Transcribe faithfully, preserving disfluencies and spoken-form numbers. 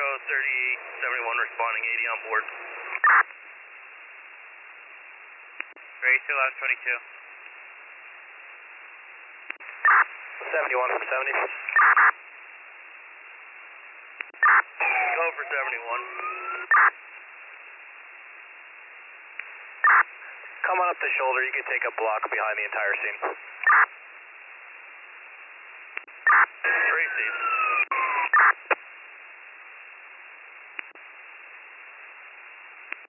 thirty-eight seventy-one responding, eighty on board. Ready to last twenty-two. seventy-one from seventy. Go for seventy-one. Come on up the shoulder, you can take a block behind the entire scene.